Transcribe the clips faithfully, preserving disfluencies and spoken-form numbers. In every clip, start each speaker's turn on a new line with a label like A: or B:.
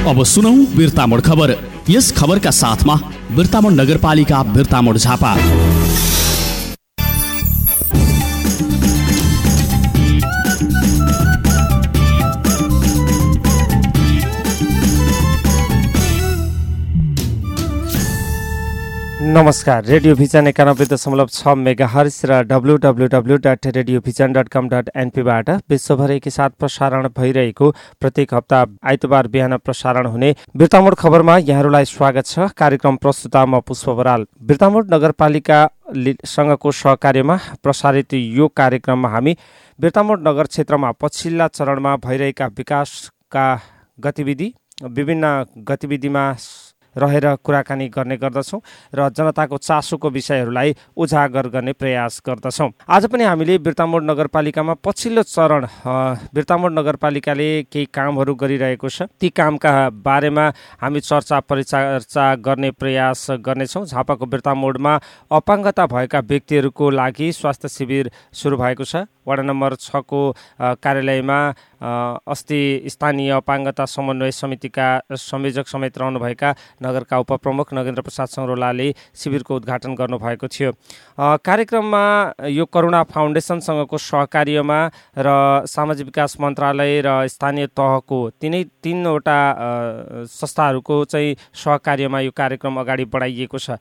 A: अब सुनौ बिर्तामोड खबर। यस खबरका साथमा बिर्तामोड नगरपालिका बिर्तामोड झापा।
B: नमस्कार, रेडियो भिजन एकानब्बे दशमलव छ मेगा हर्स र W W W dot radio vision dot com dot एनपीबाट विश्वभर एकैसाथ प्रसारण भइरहेको प्रत्येक हप्ता आइतबार बिहान प्रसारण हुने बिर्तामोड खबरमा यहाँहरूलाई स्वागत छ। कार्यक्रम प्रस्तुता म पुष्प बराल। बिर्तामोड नगरपालिका सँगको सहकार्यमा प्रसारित यो कार्यक्रममा हामी बिर्तामोड नगर क्षेत्रमा पछिल्ला चरणमा भइरहेका विकासका गतिविधि विभिन्न गतिविधिमा रहेर कुराकानी गर्ने गर्दछौँ र जनताको चासोको विषयहरूलाई उजागर गर्ने प्रयास गर्दछौँ। आज पनि हामीले बिर्तामोड नगरपालिकामा पछिल्लो चरण बिर्तामोड नगरपालिकाले केही कामहरू गरिरहेको छ, ती कामका बारेमा हामी चर्चा परिचर्चा गर्ने प्रयास गर्नेछौँ। झापाको बिर्तामोडमा अपाङ्गता भएका व्यक्तिहरूको लागि स्वास्थ्य शिविर सुरु भएको छ। वडा नम्बर छको कार्यालयमा अस्ति स्थानीय अपाङ्गता समन्वय समितिका संयोजक समेत रहनुभएका नगरका उपप्रमुख नगेन्द्र प्रसाद सङ्ग्रोलाले शिविरको उद्घाटन गर्नुभएको थियो। कार्यक्रममा यो करुणा फाउन्डेसनसँगको सहकार्यमा र सामाजिक विकास मन्त्रालय र स्थानीय तहको तिनै तिनवटा संस्थाहरूको चाहिँ सहकार्यमा यो कार्यक्रम अगाडि बढाइएको छ।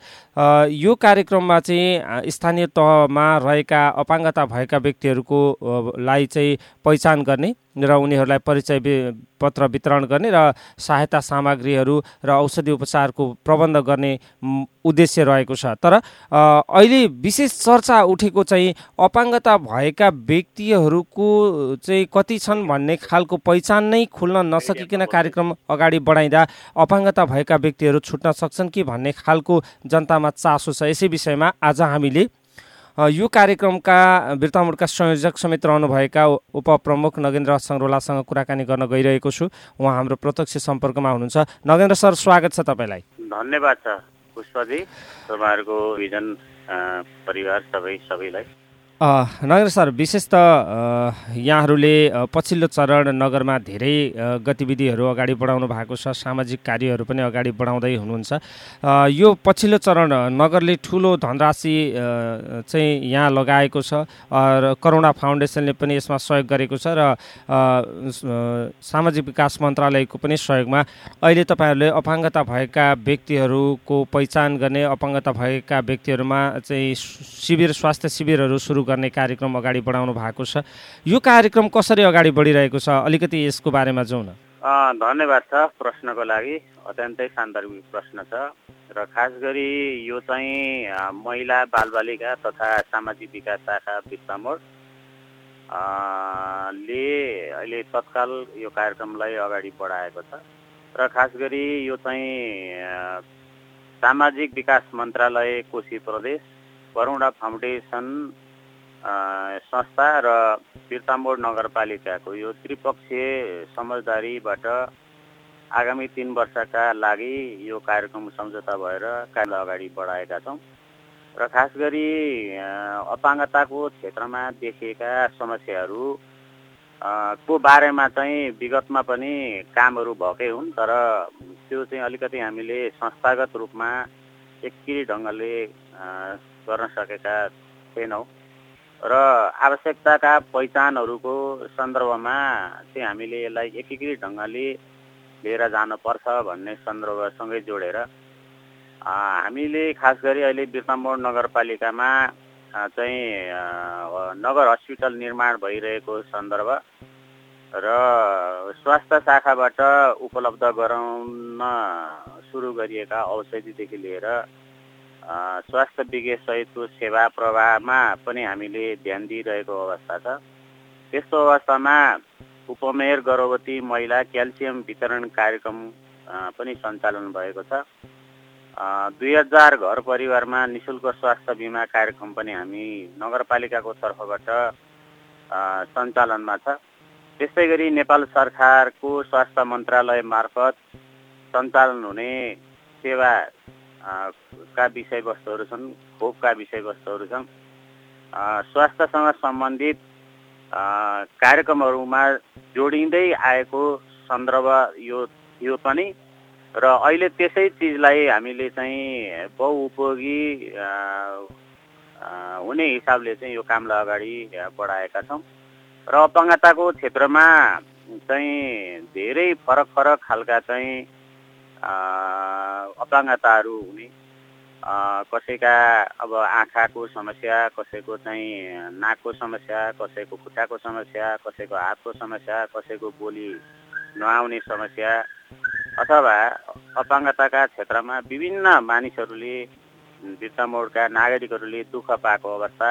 B: यो कार्यक्रममा चाहिँ स्थानीय तहमा रहेका अपाङ्गता भएका व्यक्तिहरूको लाई चाहिँ पहिचान गर्ने र उनीहरूलाई परिचय पत्र वितरण गर्ने र सहायता सामग्रीहरू र औषधि उपचारको प्रबन्ध गर्ने उद्देश्य रहेको छ। तर अहिले विशेष चर्चा उठेको चाहिँ अपाङ्गता भएका व्यक्तिहरूको चाहिँ कति छन् भन्ने खालको पहिचान नै खुल्न नसकिकन कार्यक्रम अगाडि बढाइँदा अपाङ्गता भएका व्यक्तिहरू छुट्न सक्छन् कि भन्ने खालको जनतामा चासो छ। यसै विषयमा आज हामीले यो कार्यक्रमका बिर्तामोडका संयोजक समेत रहनुभएका उपप्रमुख नगेन्द्र सङ्ग्रोलासँग कुराकानी गर्न गइरहेको छु। उहाँ हाम्रो प्रत्यक्ष सम्पर्कमा हुनुहुन्छ। नगेन्द्र सर, स्वागत छ तपाईँलाई।
C: धन्यवाद छ पुष्पजी, तपाईँहरूको भिजन परिवार सबै सबैलाई।
B: नगेन्द्र सर, विशेष त यहाँहरूले पछिल्लो चरण नगरमा धेरै गतिविधिहरू अगाडि बढाउनु भएको छ, सामाजिक कार्यहरू पनि अगाडि बढाउँदै हुनुहुन्छ। यो पछिल्लो चरण नगरले ठुलो धनराशि चाहिँ यहाँ लगाएको छ र करुणा फाउन्डेसनले पनि यसमा सहयोग गरेको छ र सामाजिक विकास मन्त्रालयको पनि सहयोगमा अहिले तपाईँहरूले अपाङ्गता भएका व्यक्तिहरूको पहिचान गर्ने, अपाङ्गता भएका व्यक्तिहरूमा चाहिँ शिविर स्वास्थ्य शिविरहरू सुरु गर्ने कार्यक्रम अगाडि बढाउनु भएको छ। यो कार्यक्रम कसरी अगाडि बढिरहेको छ, अलिकति यसको बारेमा जाउँ न।
C: धन्यवाद छ प्रश्नको लागि। अत्यन्तै सान्दर्भिक प्रश्न छ र खास गरी यो चाहिँ महिला बालबालिका तथा सामाजिक विकास शाखा बिर्तामोड ले अहिले तत्काल यो कार्यक्रमलाई अगाडि बढाएको छ र खास गरी यो चाहिँ सामाजिक विकास मन्त्रालय कोशी प्रदेश, करुणा फाउन्डेसन संस्था र बिर्तामोड नगरपालिकाको यो त्रिपक्षीय समझदारीबाट आगामी तीन वर्षका लागि यो कार्यक्रम सम्झौता भएर कार्य अगाडि बढाएका छौँ र खास गरी अपाङ्गताको क्षेत्रमा देखिएका समस्याहरू को बारेमा चाहिँ विगतमा पनि कामहरू भएकै हुन्, तर त्यो चाहिँ अलिकति हामीले संस्थागत रूपमा एकीकृत ढङ्गले गर्न सकेका छैनौँ र आवश्यकताका पहिचानहरूको सन्दर्भमा चाहिँ हामीले यसलाई एकीकृत ढङ्गले लिएर जानुपर्छ भन्ने सन्दर्भसँगै जोडेर हामीले खास गरी अहिले बिर्तामोड नगरपालिकामा चाहिँ नगर हस्पिटल निर्माण भइरहेको सन्दर्भ र स्वास्थ्य शाखाबाट उपलब्ध गराउन सुरु गरिएका औषधिदेखि लिएर स्वास्थ्य विज्ञ सहितको सेवा प्रवाहमा पनि हामीले ध्यान दिइरहेको अवस्था छ। त्यस्तो अवस्थामा उपमेयर गर्भवती महिला क्याल्सियम वितरण कार्यक्रम पनि सञ्चालन भएको छ। दुई हजार घर परिवारमा निःशुल्क स्वास्थ्य बिमा कार्यक्रम पनि हामी नगरपालिकाको तर्फबाट सञ्चालनमा छ। त्यस्तै गरी नेपाल सरकारको स्वास्थ्य मन्त्रालय मार्फत सञ्चालन हुने सेवा का विषयवस्तुहरू छन्, खोपका विषयवस्तुहरू छन्। स्वास्थ्यसँग सम्बन्धित कार्यक्रमहरूमा जोडिँदै आएको सन्दर्भ यो थियो पनि र अहिले त्यसै चिजलाई हामीले चाहिँ बहुउपयोगी हुने हिसाबले चाहिँ यो कामलाई अगाडि बढाएका छौँ र अपाङ्गताको क्षेत्रमा चाहिँ धेरै फरक फरक खालका चाहिँ अपाङ्गताहरू हुने कसैका अब आँखाको समस्या, कसैको चाहिँ नाकको समस्या, कसैको खुट्टाको समस्या, कसैको हातको समस्या, कसैको बोली नआउने समस्या अथवा अपाङ्गताका क्षेत्रमा विभिन्न मानिसहरूले बिर्तामोडका नागरिकहरूले दुःख पाएको अवस्था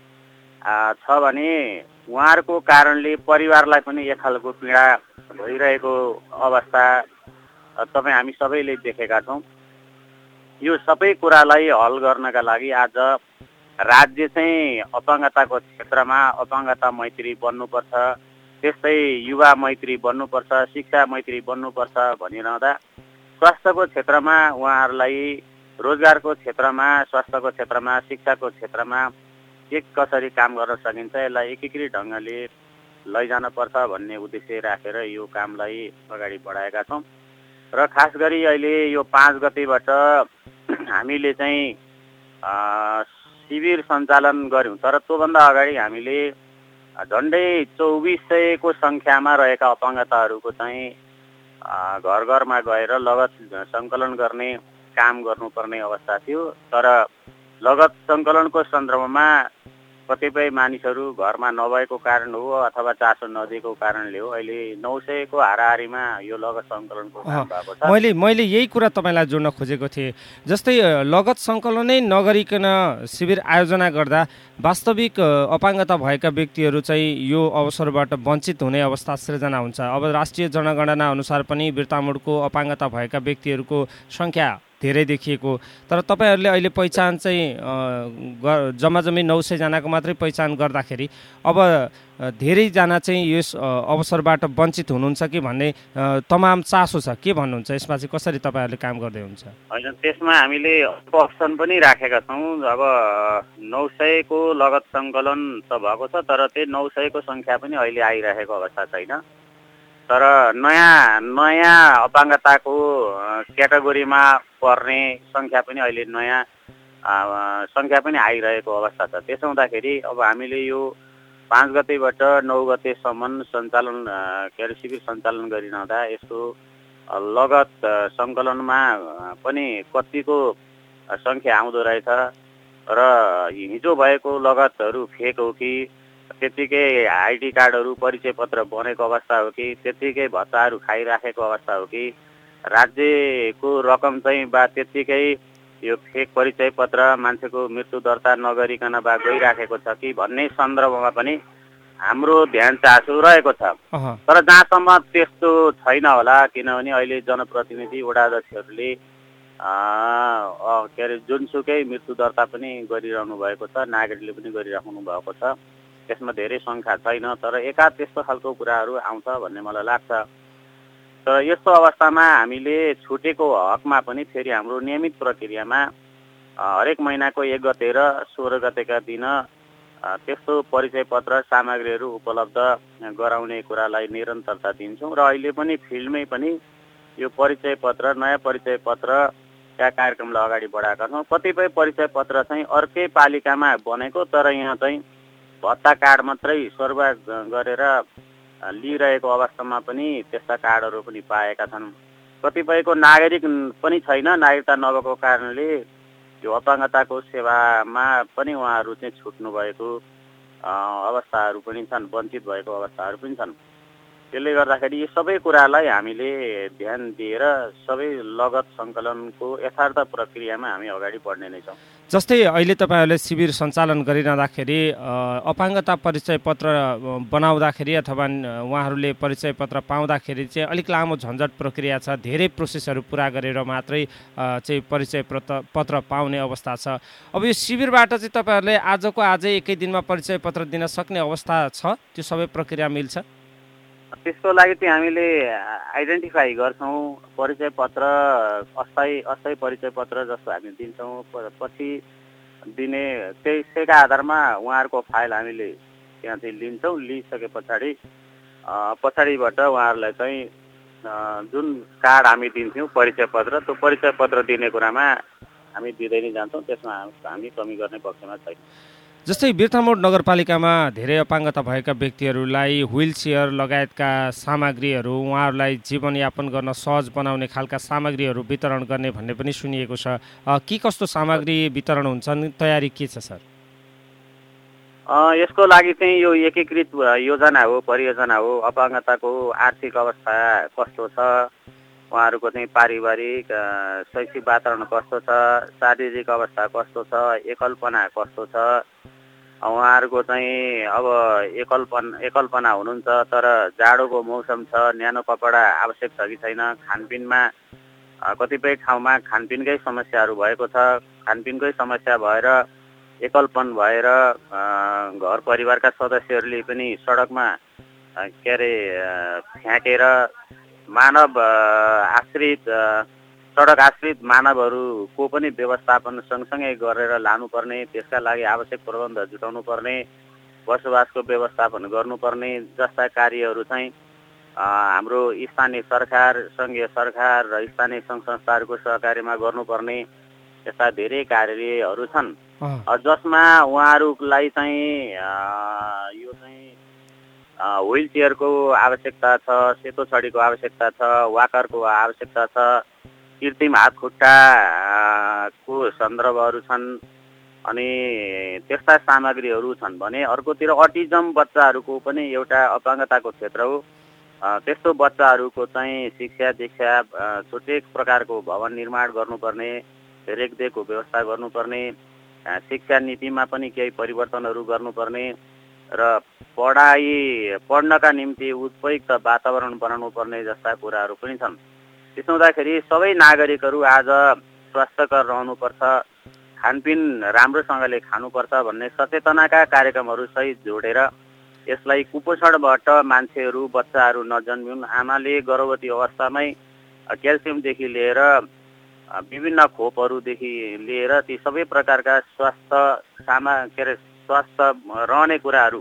C: छ भने उहाँहरूको कारणले परिवारलाई पनि एक खालको पीडा भइरहेको अवस्था तपाईँ हामी सबैले देखेका छौँ। यो सबै कुरालाई हल गर्नका लागि आज राज्य चाहिँ अपाङ्गताको क्षेत्रमा अपाङ्गता मैत्री बन्नुपर्छ, त्यस्तै युवा मैत्री बन्नुपर्छ, शिक्षा मैत्री बन्नुपर्छ भनिरहँदा स्वास्थ्यको क्षेत्रमा उहाँहरूलाई रोजगारको क्षेत्रमा, स्वास्थ्यको क्षेत्रमा, शिक्षाको क्षेत्रमा के कसरी काम गर्न सकिन्छ यसलाई एकीकृत ढङ्गले लैजानुपर्छ भन्ने उद्देश्य राखेर यो कामलाई अगाडि बढाएका छौँ र खास गरी अहिले यो पाँच गतेबाट हामीले चाहिँ शिविर सञ्चालन गऱ्यौँ। तर त्योभन्दा अगाडि हामीले झन्डै चौबिस सयको सङ्ख्यामा रहेका अपाङ्गताहरूको चाहिँ घर घरमा गएर लगत सङ्कलन गर्ने काम गर्नुपर्ने अवस्था थियो। तर लगत सङ्कलनको सन्दर्भमा कतिपय मानिसहरू घरमा नभएको कारण हो अथवा चासो नदिएको कारणले हो अहिले नौ सयको हाराहारीमा यो लगत सङ्कलनको काम भएको छ।
B: मैले मैले यही कुरा तपाईँलाई जोड्न खोजेको थिएँ। जस्तै लगत सङ्कलनै नगरिकन शिविर आयोजना गर्दा वास्तविक अपाङ्गता भएका व्यक्तिहरू चाहिँ यो अवसरबाट वञ्चित हुने अवस्था सृजना हुन्छ। अब राष्ट्रिय जनगणना अनुसार पनि बिर्तामोडको अपाङ्गता भएका व्यक्तिहरूको सङ्ख्या धेरै देखिएको, तर तपाईँहरूले अहिले पहिचान चाहिँ जम्मा जम्मी नौ सयजनाको मात्रै पहिचान गर्दाखेरि अब धेरैजना चाहिँ यस अवसरबाट वञ्चित हुनुहुन्छ कि भन्ने तमाम चासो छ। के भन्नुहुन्छ यसमा चाहिँ कसरी तपाईँहरूले काम गर्दै हुन्छ?
C: होइन, त्यसमा हामीले अप्सन पनि राखेका छौँ। अब नौ सयको लगत सङ्कलन त भएको छ, तर त्यही नौ सयको सङ्ख्या पनि अहिले आइरहेको अवस्था छैन। तर नयाँ नयाँ अपाङ्गताको क्याटेगोरीमा पर्ने सङ्ख्या पनि अहिले नयाँ सङ्ख्या पनि आइरहेको अवस्था छ। त्यसो हुँदाखेरि अब हामीले यो पाँच गतेबाट नौ गतेसम्म सञ्चालन के अरे शिविर सञ्चालन गरिरहँदा यसको लगत सङ्कलनमा पनि कतिको सङ्ख्या आउँदो रहेछ र हिजो भएको लगतहरू फेक हो कि त्यतिकै आइडी कार्डहरू परिचय पत्र बनेको अवस्था हो कि त्यतिकै भत्ताहरू खाइराखेको अवस्था हो कि राज्यको रकम चाहिँ बा त्यतिकै यो फेक परिचय पत्र मान्छेको मृत्यु दर्ता नगरिकन बा गइराखेको छ कि भन्ने सन्दर्भमा पनि हाम्रो ध्यान चासो रहेको छ। तर जहाँसम्म त्यस्तो छैन होला, किनभने अहिले जनप्रतिनिधि वडा अध्यक्षहरूले के अरे जुनसुकै मृत्यु दर्ता पनि गरिरहनु भएको छ, नागरिकले पनि गरिराख्नु भएको छ। त्यसमा धेरै सङ्ख्या छैन, तर एका त्यस्तो खालको कुराहरू आउँछ भन्ने मलाई लाग्छ। तर यस्तो अवस्थामा हामीले छुटेको हकमा पनि फेरि हाम्रो नियमित प्रक्रियामा हरेक महिनाको एक गते र सोह्र गतेका दिन त्यस्तो परिचय पत्र सामग्रीहरू उपलब्ध गराउने कुरालाई निरन्तरता दिन्छौँ र अहिले पनि फिल्डमै पनि यो परिचय पत्र नयाँ परिचय पत्रका कार्यक्रमलाई अगाडि बढाएका छौँ। कतिपय परिचय पत्र चाहिँ अर्कै पालिकामा बनेको, तर यहाँ चाहिँ भत्ता कार्ड मात्रै सर्वा गरेर लिइरहेको अवस्थामा पनि त्यस्ता कार्डहरू पनि पाएका छन्। कतिपयको नागरिक पनि छैन, नागरिकता नभएको कारणले यो अपाङ्गताको सेवामा पनि उहाँहरू चाहिँ छुट्नु भएको अवस्थाहरू पनि छन्, वञ्चित भएको अवस्थाहरू पनि छन्। त्यसले गर्दाखेरि यी सबै कुरालाई हामीले ध्यान दिएर सबै लगत सङ्कलनको यथार्थ प्रक्रियामा हामी अगाडि बढ्ने नै छौँ।
B: जस्तै अहिले तपाईँहरूले शिविर सञ्चालन गरिरहँदाखेरि अपाङ्गता परिचय पत्र बनाउँदाखेरि अथवा उहाँहरूले परिचय पत्र पाउँदाखेरि चाहिँ अलिक लामो झन्झट प्रक्रिया छ, धेरै प्रोसेसहरू पुरा गरेर मात्रै चाहिँ परिचय पत्र पाउने अवस्था छ। अब यो शिविरबाट चाहिँ तपाईँहरूले आजको आजै एकै दिनमा परिचय पत्र दिन सक्ने अवस्था छ? त्यो सबै प्रक्रिया मिल्छ?
C: त्यसको लागि चाहिँ हामीले आइडेन्टिफाई गर्छौँ। परिचय पत्र अस्थायी अस्थायी परिचय पत्र जस्तो हामी दिन्छौँ, पछि दिने त्यसैका आधारमा उहाँहरूको फाइल हामीले त्यहाँ चाहिँ लिन्छौँ। लिइसके पछाडि पछाडिबाट उहाँहरूलाई चाहिँ जुन कार्ड हामी दिन्थ्यौँ परिचय पत्र, त्यो परिचय पत्र दिने कुरामा हामी दिँदै नै जान्छौँ। त्यसमा हामी कमी गर्ने पक्षमा छैन।
B: जस्तै बिर्तामोड नगरपालिकामा धेरै अपाङ्गता भएका व्यक्तिहरूलाई व्हिल चेयर लगायतका सामग्रीहरू उहाँहरूलाई जीवनयापन गर्न सहज बनाउने खालका सामग्रीहरू वितरण गर्ने भन्ने पनि सुनिएको छ। के कस्तो सामग्री वितरण हुन्छन्, तयारी के छ सर?
C: यसको लागि चाहिँ यो एकीकृत योजना हो, परियोजना हो। अपाङ्गताको आर्थिक अवस्था कस्तो छ, उहाँहरूको चाहिँ पारिवारिक शैक्षिक वातावरण कस्तो छ, शारीरिक अवस्था कस्तो छ, एकलपना कस्तो छ, उहाँहरूको चाहिँ अब एकलपन एकलपना हुनुहुन्छ तर जाडोको मौसम छ, न्यानो कपडा आवश्यक छ कि छैन, खानपिनमा कतिपय ठाउँमा खानपिनकै समस्याहरू भएको छ, खानपिनकै समस्या भएर एकलपन भएर घर परिवारका सदस्यहरूले पनि सडकमा के अरे फ्याँकेर मानव आश्रित सडक आश्रित मानवहरूको पनि व्यवस्थापन सँगसँगै गरेर लानुपर्ने, त्यसका लागि आवश्यक प्रबन्ध जुटाउनु पर्ने, बसोबासको व्यवस्थापन गर्नुपर्ने जस्ता कार्यहरू चाहिँ हाम्रो स्थानीय सरकार, सङ्घीय सरकार र स्थानीय सङ्घ संस्थाहरूको सहकार्यमा गर्नुपर्ने यस्ता धेरै कार्यहरू छन्, जसमा उहाँहरूलाई चाहिँ यो चाहिँ व्हिल चेयरको आवश्यकता छ, सेतो छडीको आवश्यकता छ, वाकरको आवश्यकता छ, कृत्रिम हात खुट्टाको सन्दर्भहरू छन्, अनि त्यस्ता सामग्रीहरू छन् भने अर्कोतिर अटिजम बच्चाहरूको पनि एउटा अपाङ्गताको क्षेत्र हो। त्यस्तो बच्चाहरूको चाहिँ शिक्षा दीक्षा छुट्टै प्रकारको भवन निर्माण गर्नुपर्ने, रेखदेखको व्यवस्था गर्नुपर्ने, शिक्षा नीतिमा पनि केही परिवर्तनहरू गर्नुपर्ने र पढाइ पढ्नका निम्ति उपयुक्त वातावरण बनाउनु पर्ने जस्ता कुराहरू पनि छन्। त्यसो हुँदाखेरि सबै नागरिकहरू आज स्वास्थ्यकर रहनुपर्छ, खानपिन राम्रोसँगले खानुपर्छ भन्ने सचेतनाका कार्यक्रमहरू सहित जोडेर यसलाई कुपोषणबाट मान्छेहरू बच्चाहरू नजन्मिउन्, आमाले गर्भवती अवस्थामै क्याल्सियमदेखि लिएर विभिन्न खोपहरूदेखि लिएर ती सबै प्रकारका स्वास्थ्य सामा के अरे स्वास्थ्य रहने कुराहरू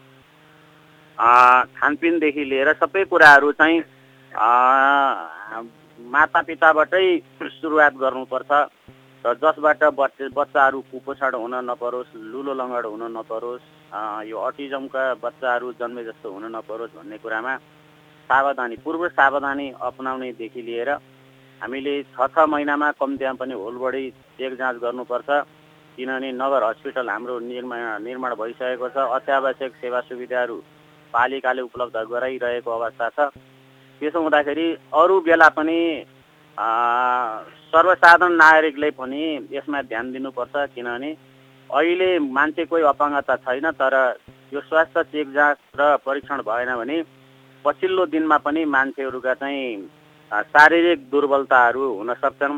C: खानपिनदेखि लिएर सबै कुराहरू चाहिँ मातापिताबाटै सुरुवात गर्नुपर्छ र जसबाट बच्चा बच्चाहरू कुपोषण हुन नपरोस्, लुलो लङ्गड हुन नपरोस्, यो अटिजमका बच्चाहरू जन्मे जस्तो हुन नपरोस् भन्ने कुरामा सावधानी पूर्व सावधानी अपनाउनेदेखि लिएर हामीले छ छ महिनामा कम्तीमा पनि होल बडी चेक जाँच गर्नुपर्छ, किनभने नगर हस्पिटल हाम्रो निर्माण निर्माण भइसकेको छ, अत्यावश्यक सेवा सुविधाहरू पालिकाले उपलब्ध गराइरहेको अवस्था छ। त्यसो हुँदाखेरि अरू बेला पनि सर्वसाधारण नागरिकले पनि यसमा ध्यान दिनुपर्छ, किनभने अहिले मान्छे कोही अपाङ्गता छैन तर यो स्वास्थ्य चेक जाँच र परीक्षण भएन भने पछिल्लो दिनमा पनि मान्छेहरूका चाहिँ शारीरिक दुर्बलताहरू हुन सक्छन्,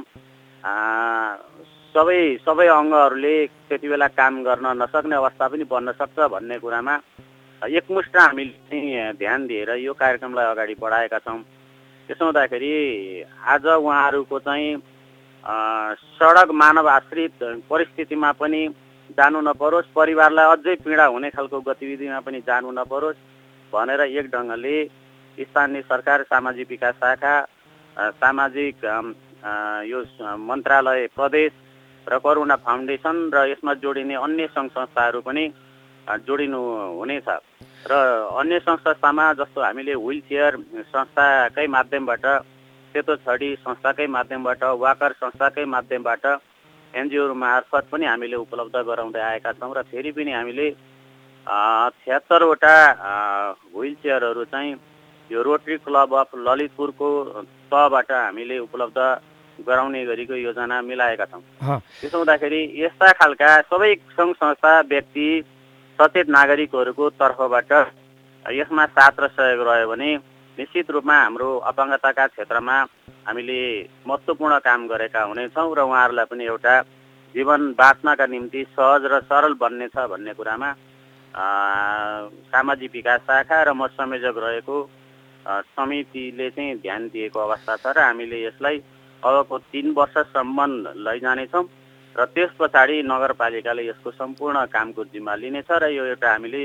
C: सबै सबै अङ्गहरूले त्यति बेला काम गर्न नसक्ने अवस्था पनि बन्न सक्छ भन्ने कुरामा एकमुष्ट हामीले चाहिँ ध्यान दिएर यो कार्यक्रमलाई अगाडि बढाएका छौँ। त्यसो हुँदाखेरि आज उहाँहरूको चाहिँ सडक मानव आश्रित परिस्थितिमा पनि जानु नपरोस्, परिवारलाई अझै पीडा हुने खालको गतिविधिमा पनि जानु नपरोस् भनेर एक ढङ्गले स्थानीय सरकार, सामाजिक विकास शाखा, सामाजिक यो मन्त्रालय प्रदेश र करुणा फाउन्डेसन र यसमा जोडिने अन्य सङ्घ संस्थाहरू पनि जोडिनु हुनेछ र अन्य सङ्घ संस्थामा जस्तो हामीले व्हिल चेयर संस्थाकै माध्यमबाट, सेतो छडी संस्थाकै माध्यमबाट, वाकर संस्थाकै माध्यमबाट एनजिओहरू मार्फत पनि हामीले उपलब्ध गराउँदै आएका छौँ र फेरि पनि हामीले छ्यात्तरवटा व्हिल चेयरहरू चाहिँ यो रोटरी क्लब अफ ललितपुरको तहबाट हामीले उपलब्ध गराउने गरीको योजना मिलाएका छौँ। त्यसो हुँदाखेरि यस्ता खालका सबै सङ्घ संस्था, व्यक्ति, सचेत नागरिकहरूको तर्फबाट यसमा साथ र सहयोग रह्यो भने निश्चित रूपमा हाम्रो अपाङ्गताका क्षेत्रमा हामीले महत्त्वपूर्ण काम गरेका हुनेछौँ र उहाँहरूलाई पनि एउटा जीवन बाँच्नका निम्ति सहज र सरल बन्नेछ भन्ने कुरामा सामाजिक विकास शाखा र म संयोजक रहेको समितिले चाहिँ ध्यान दिएको अवस्था छ र हामीले यसलाई अबको तीन वर्षसम्म लैजानेछौँ र त्यस पछाडि नगरपालिकाले यसको सम्पूर्ण कामको जिम्मा लिनेछ र यो एउटा हामीले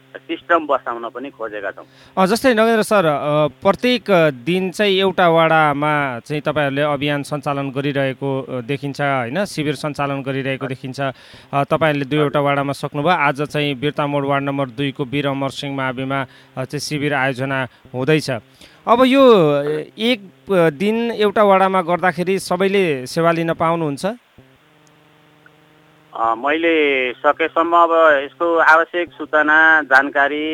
C: सिस्टम बसाउन पनि खोजेका छौँ।
B: जस्तै नगेन्द्र सर, प्रत्येक दिन चाहिँ एउटा वडामा चाहिँ तपाईँहरूले अभियान सञ्चालन गरिरहेको देखिन्छ होइन, शिविर सञ्चालन गरिरहेको देखिन्छ। तपाईँहरूले दुईवटा वडामा सक्नुभयो, आज चाहिँ बिर्तामोड वार्ड नम्बर दुईको वीर अमर सिंह माविमा चाहिँ शिविर आयोजना हुँदैछ। अब यो एक दिन एउटा वडामा गर्दाखेरि सबैले सेवा लिन पाउनुहुन्छ?
C: मैले सकेसम्म अब यसको आवश्यक सूचना जानकारी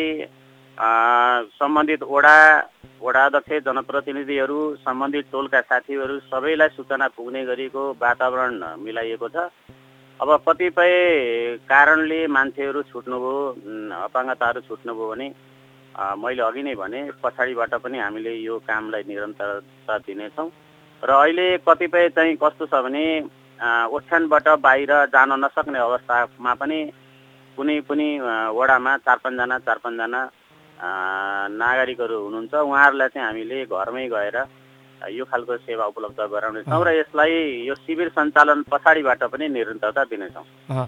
C: सम्बन्धित वडा वडा अध्यक्ष, जनप्रतिनिधिहरू, सम्बन्धित टोलका साथीहरू सबैलाई सूचना पुग्ने गरेको वातावरण मिलाइएको छ। अब कतिपय कारणले मान्छेहरू छुट्नुभयो, अपाङ्गताहरू छुट्नुभयो भने मैले अघि नै भने पछाडिबाट पनि हामीले यो कामलाई निरन्तरता दिनेछौँ। र अहिले कतिपय चाहिँ कस्तो छ भने ओछ्यानबाट बाहिर जान नसक्ने अवस्थामा पनि कुनै पनि वडामा चार पाँचजना चार पाँचजना नागरिकहरू हुनुहुन्छ, उहाँहरूलाई चाहिँ हामीले घरमै गएर यो खालको सेवा उपलब्ध गराउनेछौँ र यसलाई यो शिविर सञ्चालन पछाडिबाट पनि निरन्तरता दिनेछौँ।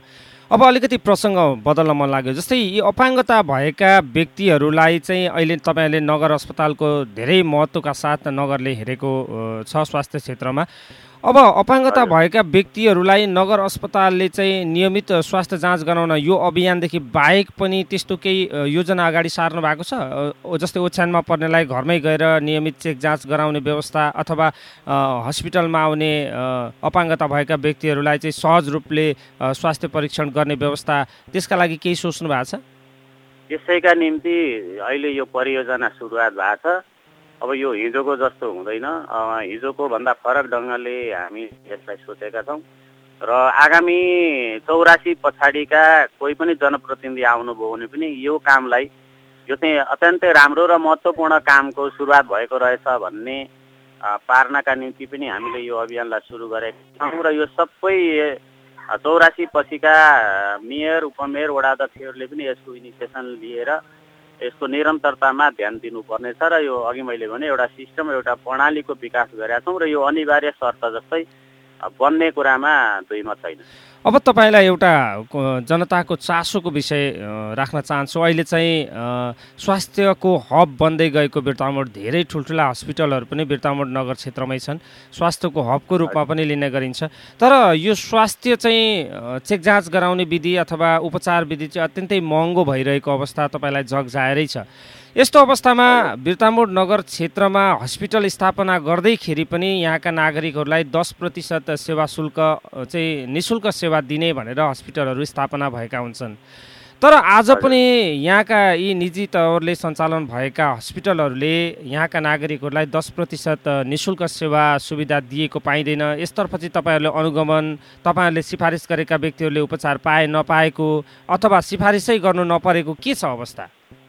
B: अब अलिकति प्रसङ्ग बदल्न मन लाग्यो, जस्तै यी अपाङ्गता भएका व्यक्तिहरूलाई चाहिँ अहिले तपाईँहरूले नगर अस्पतालको धेरै महत्त्वका साथ नगरले हेरेको छ स्वास्थ्य क्षेत्रमा। अब अपाङ्गता भएका व्यक्तिहरूलाई नगर अस्पतालले चाहिँ नियमित स्वास्थ्य जाँच गराउन यो अभियानदेखि बाहेक पनि त्यस्तो केही योजना अगाडि सार्नु भएको छ? जस्तै ओछ्यानमा पर्नेलाई घरमै गएर नियमित चेक जाँच गराउने व्यवस्था अथवा हस्पिटलमा आउने अपाङ्गता भएका व्यक्तिहरूलाई चाहिँ सहज रूपले स्वास्थ्य परीक्षण गर्ने व्यवस्था, त्यसका लागि केही सोच्नु भएको छ?
C: यसैका निम्ति अहिले यो परियोजना सुरुवात भएको छ। अब यो हिजोको जस्तो हुँदैन, हिजोको भन्दा फरक ढङ्गले हामी यसलाई सोचेका छौँ र आगामी चौरासी पछाडिका कोही पनि जनप्रतिनिधि आउनुभयो भने पनि यो कामलाई यो चाहिँ अत्यन्तै राम्रो र महत्त्वपूर्ण कामको सुरुवात भएको रहेछ भन्ने पार्नका निम्ति पनि हामीले यो अभियानलाई सुरु गरेका छौँ र यो सबै चौरासी पछिका मेयर, उपमेयर, वडा अध्यक्षहरूले पनि यसको इनिसिएसन लिएर यसको निरन्तरतामा ध्यान दिनुपर्नेछ र यो अघि मैले भने एउटा सिस्टम, एउटा प्रणालीको विकास गरेका छौँ र यो अनिवार्य शर्त जस्तै बन्ने कुरामा दुई मत छैन।
B: अब तपाईँलाई एउटा जनताको चासोको विषय राख्न चाहन्छु। अहिले चाहिँ स्वास्थ्यको हब बन्दै गएको बिर्तामोड, धेरै ठुल्ठुला हस्पिटलहरू पनि बिर्तामोड नगर क्षेत्रमै छन्, स्वास्थ्यको हबको रूपमा पनि लिने गरिन्छ। तर यो स्वास्थ्य चाहिँ चेक जाँच गराउने विधि अथवा उपचार विधि चाहिँ अत्यन्तै महँगो भइरहेको अवस्था तपाईँलाई जग जाहेरै छ। यस्तो अवस्थामा बिर्तामोड नगर क्षेत्रमा हस्पिटल स्थापना गर्दैखेरि पनि यहाँका नागरिकहरूलाई दस प्रतिशत सेवा शुल्क चाहिँ निःशुल्क सेवा दिने भनेर हस्पिटलहरू स्थापना भएका हुन्छन्। तर आज पनि यहाँका यी निजी तौरले सञ्चालन भएका हस्पिटलहरूले यहाँका नागरिकहरूलाई दस प्रतिशत निःशुल्क सेवा सुविधा दिएको पाइँदैन। यसतर्फ चाहिँ तपाईँहरूले अनुगमन, तपाईँहरूले सिफारिस गरेका व्यक्तिहरूले उपचार पाए नपाएको अथवा सिफारिसै गर्नु नपरेको के छ अवस्था?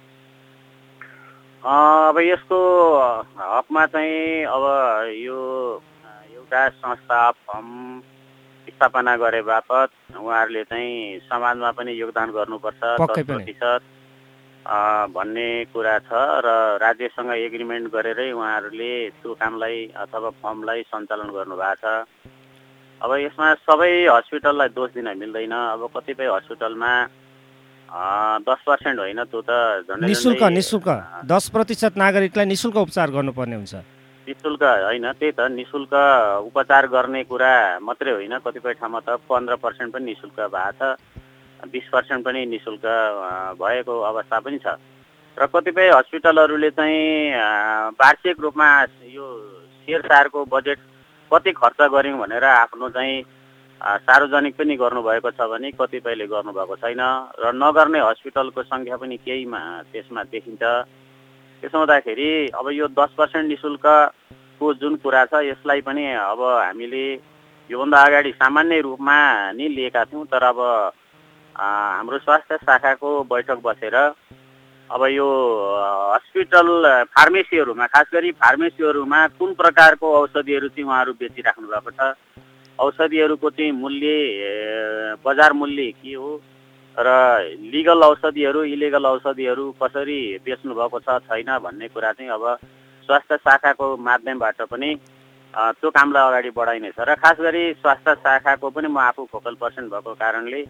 C: अब यसको हकमा चाहिँ अब यो एउटा संस्था फर्म स्थापना गरे बापत उहाँहरूले चाहिँ समाजमा पनि योगदान गर्नुपर्छ दस प्रतिशत भन्ने कुरा छ र राज्यसँग एग्रिमेन्ट गरेरै उहाँहरूले त्यो कामलाई अथवा फर्मलाई सञ्चालन गर्नुभएको छ। अब यसमा सबै हस्पिटललाई दोष दिन मिल्दैन। अब कतिपय हस्पिटलमा दस पर्सेन्ट होइन, त्यो त
B: निःशुल्क निःशुल्क दस प्रतिशत नागरिकलाई निःशुल्क उपचार गर्नुपर्ने हुन्छ।
C: निःशुल्क होइन, त्यही त निःशुल्क उपचार गर्ने कुरा मात्रै होइन, कतिपय ठाउँमा त पन्ध्र पर्सेन्ट पनि निःशुल्क भएको छ, बिस पर्सेन्ट पनि निःशुल्क भएको अवस्था पनि छ। र कतिपय हस्पिटलहरूले चाहिँ वार्षिक रूपमा यो सेरसारको बजेट कति खर्च गऱ्यौँ भनेर आफ्नो चाहिँ सार्वजनिक पनि गर्नुभएको छ भने कतिपयले गर्नुभएको छैन र नगर्ने हस्पिटलको सङ्ख्या पनि केहीमा त्यसमा देखिन्छ। त्यसो हुँदाखेरि अब यो दस पर्सेन्ट निःशुल्कको जुन कुरा छ यसलाई पनि अब हामीले योभन्दा अगाडि सामान्य रूपमा नै लिएका थियौँ, तर अब हाम्रो स्वास्थ्य शाखाको बैठक बसेर अब यो हस्पिटल फार्मेसीहरूमा, खास गरी फार्मेसीहरूमा कुन प्रकारको औषधिहरू चाहिँ उहाँहरू बेचिराख्नु भएको छ, औषधिहरूको चाहिँ मूल्य बजार मूल्य के हो र लिगल औषधिहरू इलिगल औषधिहरू कसरी बेच्नु भएको छ छैन भन्ने कुरा चाहिँ अब स्वास्थ्य शाखाको माध्यमबाट पनि त्यो कामलाई अगाडि बढाइनेछ। र खास गरी स्वास्थ्य शाखाको पनि म आफू फोकल पर्सन भएको कारणले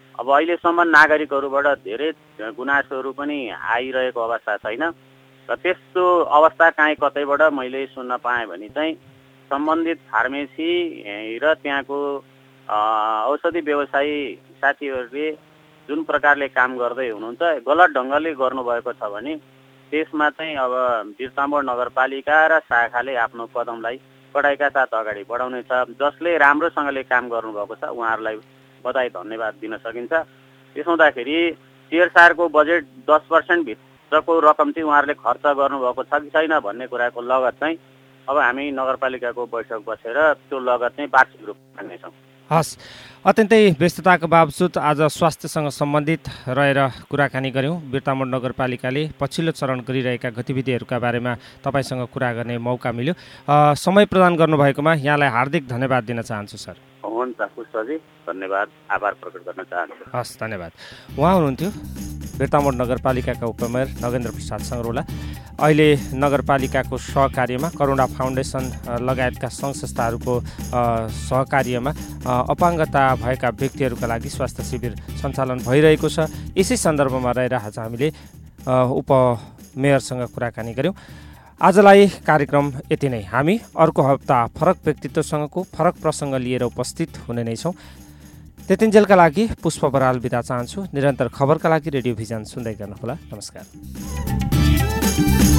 C: अब अहिलेसम्म नागरिकहरूबाट धेरै गुनासोहरू पनि आइरहेको अवस्था छैन र त्यस्तो अवस्था काहीँ कतैबाट मैले सुन्न पाएँ भने चाहिँ सम्बन्धित फार्मेसी र त्यहाँको औषधि व्यवसायी साथीहरूले जुन प्रकारले काम गर्दै हुनुहुन्छ गलत ढङ्गले गर्नुभएको छ भने त्यसमा चाहिँ अब बिर्तामोड नगरपालिका र शाखाले आफ्नो कदमलाई कडाइका साथ अगाडि बढाउनेछ। जसले राम्रोसँगले काम गर्नुभएको छ उहाँहरूलाई बधाई धन्यवाद दिन सकिन्छ। त्यसो हुँदाखेरि सिएसआरको बजेट दस पर्सेन्ट भित्रको रकम चाहिँ उहाँहरूले खर्च गर्नुभएको छ कि छैन भन्ने कुराको लगत चाहिँ अब हामी नगरपालिकाको बैठक बसेर त्यो लगत चाहिँ वार्षिक रूपमा माग्नेछौँ।
B: हस्, अत्यन्तै व्यस्तताको बावजुद आज स्वास्थ्यसँग सम्बन्धित रहेर कुराकानी गऱ्यौँ। बिर्तामोड नगरपालिकाले पछिल्लो चरण गरिरहेका गतिविधिहरूका बारेमा तपाईँसँग कुरा गर्ने मौका मिल्यो। समय प्रदान गर्नुभएकोमा यहाँलाई हार्दिक धन्यवाद दिन चाहन्छु सर।
C: हुन्छ पुष्पजी, धन्यवाद, आभार प्रकट गर्न चाहन्छु।
B: हस्, धन्यवाद। उहाँ हुनुहुन्थ्यो बिर्तामोड नगरपालिकाका उपमेयर नगेन्द्र प्रसाद सङ्ग्रौला। अहिले नगरपालिकाको सहकार्यमा करुणा फाउन्डेसन लगायतका सङ्घ संस्थाहरूको सहकार्यमा अपाङ्गता भएका व्यक्तिहरूका लागि स्वास्थ्य शिविर सञ्चालन भइरहेको छ। यसै सन्दर्भमा रहेर आज हामीले उपमेयरसँग कुराकानी गऱ्यौँ। आजलाई कार्यक्रम यति नै। हामी अर्को हप्ता फरक व्यक्तित्वसँगको फरक प्रसङ्ग लिएर उपस्थित हुने नै छौँ। त्यतिन्जेलका लागि पुष्प बराल बिदा चाहन्छु। निरन्तर खबरका लागि रेडियो भिजन सुन्दै गर्नुहोला। नमस्कार।